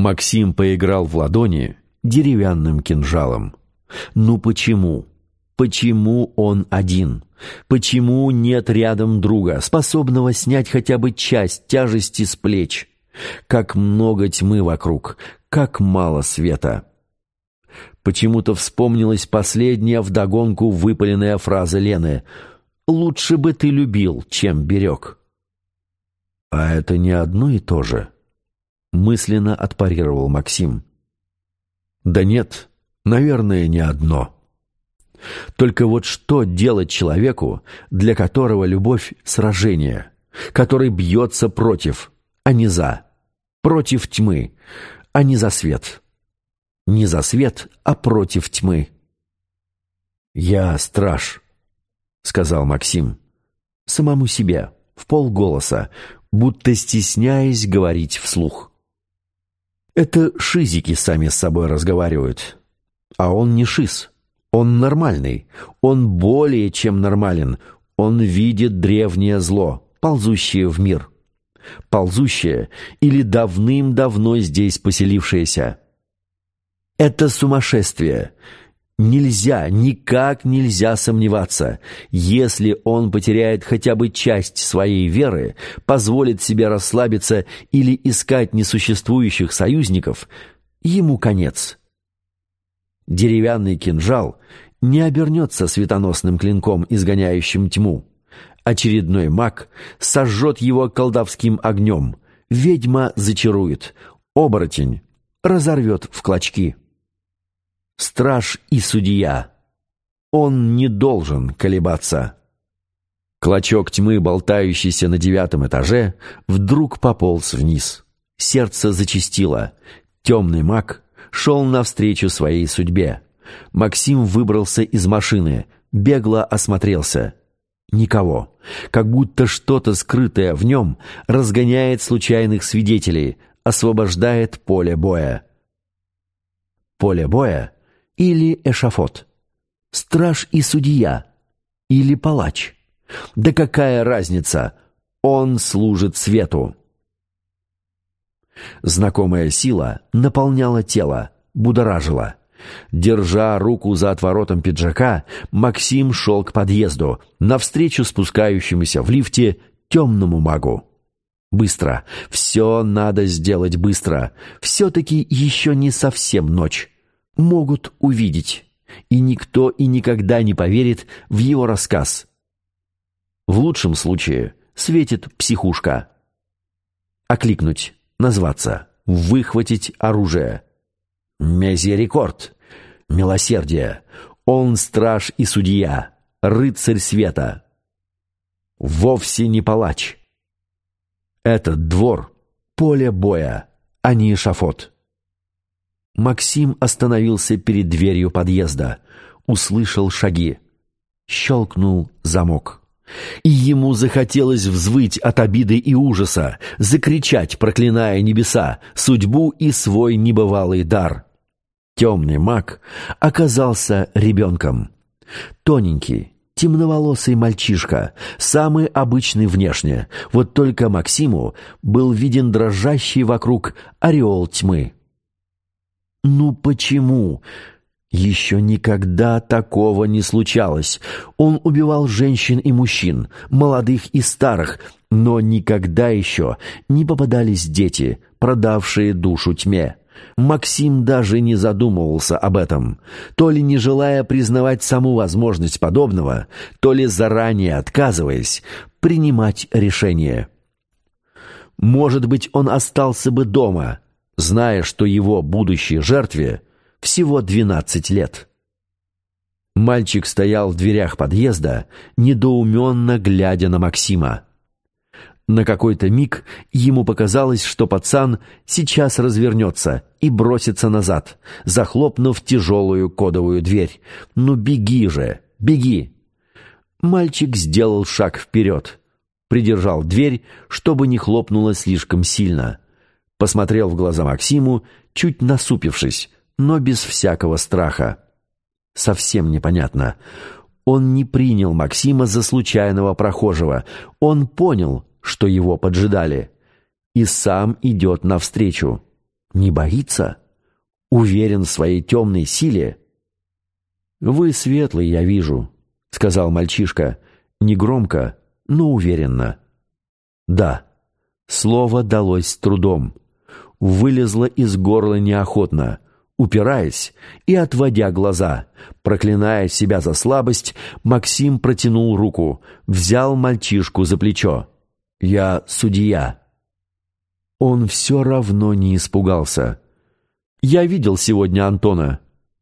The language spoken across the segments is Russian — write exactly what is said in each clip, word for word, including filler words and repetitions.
Максим поиграл в ладони деревянным кинжалом. Ну почему? Почему он один? Почему нет рядом друга, способного снять хотя бы часть тяжести с плеч? Как много тьмы вокруг, как мало света. Почему-то вспомнилась последняя вдогонку выпаленная фраза Лены: «Лучше бы ты любил, чем берег». А это не одно и то же, мысленно отпарировал Максим. Да нет, наверное, не одно. Только вот что делать человеку, для которого любовь — сражение, который бьется против, а не за, против тьмы, а не за свет, не за свет, а против тьмы? «Я страж», — сказал Максим, самому себе, вполголоса, будто стесняясь говорить вслух. Это шизики сами с собой разговаривают, а он не шиз. Он нормальный, он более чем нормален, он видит древнее зло, ползущее в мир. Ползущее или давным-давно здесь поселившееся. Это сумасшествие. Нельзя, никак нельзя сомневаться. Если он потеряет хотя бы часть своей веры, позволит себе расслабиться или искать несуществующих союзников, ему конец. Деревянный кинжал не обернется светоносным клинком, изгоняющим тьму. Очередной маг сожжет его колдовским огнем, ведьма зачарует, оборотень разорвет в клочки. Страж и судья. Он не должен колебаться. Клочок тьмы, болтающийся на девятом этаже, вдруг пополз вниз. Сердце зачастило. Темный маг шел навстречу своей судьбе. Максим выбрался из машины, бегло осмотрелся. Никого. Как будто что-то скрытое в нем разгоняет случайных свидетелей, освобождает поле боя. Поле боя или эшафот? Страж и судья или палач? Да какая разница? Он служит свету. Знакомая сила наполняла тело, будоражила. Держа руку за отворотом пиджака, Максим шел к подъезду, навстречу спускающемуся в лифте темному магу. Быстро, все надо сделать быстро. Все-таки еще не совсем ночь. Могут увидеть, и никто и никогда не поверит в его рассказ. В лучшем случае светит психушка. Окликнуть, назваться, выхватить оружие. Мезерикорд, милосердие. Он страж и судья, рыцарь света. Вовсе не палач. Этот двор — поле боя, а не эшафот. Максим остановился перед дверью подъезда, услышал шаги. Щелкнул замок. И ему захотелось взвыть от обиды и ужаса, закричать, проклиная небеса, судьбу и свой небывалый дар. Темный маг оказался ребенком. Тоненький, темноволосый мальчишка, самый обычный внешне, вот только Максиму был виден дрожащий вокруг ореол тьмы. Ну почему? Еще никогда такого не случалось. Он убивал женщин и мужчин, молодых и старых, но никогда еще не попадались дети, продавшие душу тьме. Максим даже не задумывался об этом, то ли не желая признавать саму возможность подобного, то ли заранее отказываясь принимать решение. Может быть, он остался бы дома, зная, что его будущей жертве всего двенадцать лет. Мальчик стоял в дверях подъезда, недоуменно глядя на Максима. На какой-то миг ему показалось, что пацан сейчас развернется и бросится назад, захлопнув тяжелую кодовую дверь. «Ну беги же, беги!» Мальчик сделал шаг вперед, придержал дверь, чтобы не хлопнула слишком сильно. Посмотрел в глаза Максиму, чуть насупившись, но без всякого страха. Совсем непонятно. Он не принял Максима за случайного прохожего. Он понял, что его поджидали, и сам идет навстречу. Не боится? Уверен в своей темной силе? «Вы светлый, я вижу», — сказал мальчишка, негромко, но уверенно. «Да». Слово далось с трудом. Вылезло из горла неохотно. Упираясь и отводя глаза, проклиная себя за слабость, Максим протянул руку, взял мальчишку за плечо. «Я судья». Он все равно не испугался. «Я видел сегодня Антона».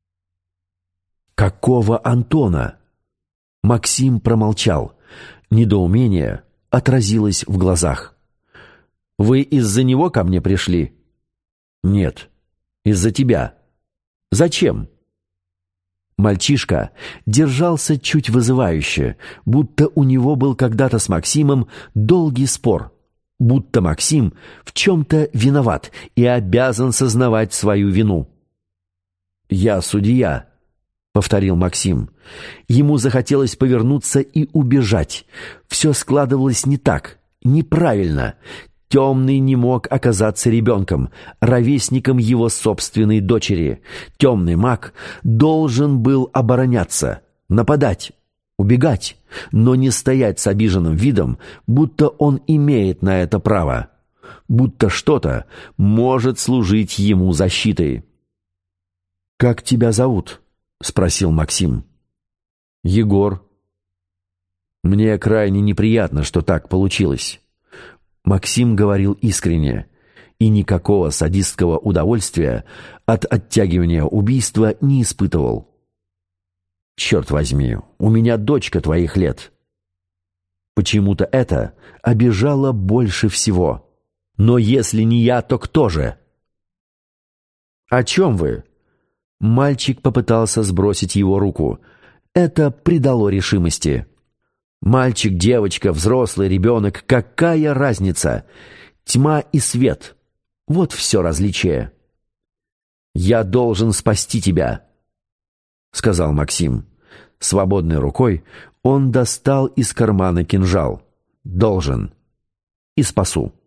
«Какого Антона?» Максим промолчал. Недоумение отразилось в глазах. «Вы из-за него ко мне пришли?» «Нет, из-за тебя». «Зачем?» Мальчишка держался чуть вызывающе, будто у него был когда-то с Максимом долгий спор, будто Максим в чем-то виноват и обязан сознавать свою вину. «Я судья», — повторил Максим. Ему захотелось повернуться и убежать. Все складывалось не так, неправильно. Темный не мог оказаться ребенком, ровесником его собственной дочери. Темный маг должен был обороняться, нападать, убегать, но не стоять с обиженным видом, будто он имеет на это право, будто что-то может служить ему защитой. «Как тебя зовут?» — спросил Максим. «Егор». «Мне крайне неприятно, что так получилось». Максим говорил искренне, и никакого садистского удовольствия от оттягивания убийства не испытывал. «Черт возьми, у меня дочка твоих лет». Почему-то это обижало больше всего. «Но если не я, то кто же?» «О чем вы?» Мальчик попытался сбросить его руку. Это придало решимости. Мальчик, девочка, взрослый, ребенок — какая разница? Тьма и свет — вот все различие. «Я должен спасти тебя», — сказал Максим. Свободной рукой он достал из кармана кинжал. «Должен. И спасу».